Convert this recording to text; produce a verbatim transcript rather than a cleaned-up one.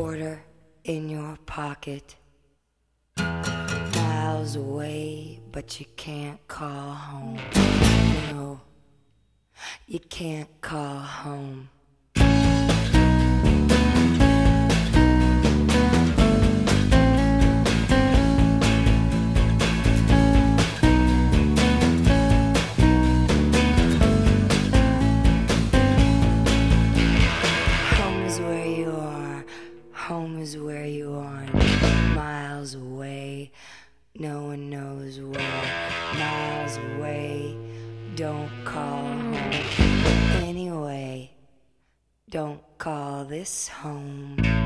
quarter in your pocket, miles away, but you can't call home. No, you can't call home. Home is where you are, miles away, no one knows where, miles away, don't call home. Anyway, don't call this home.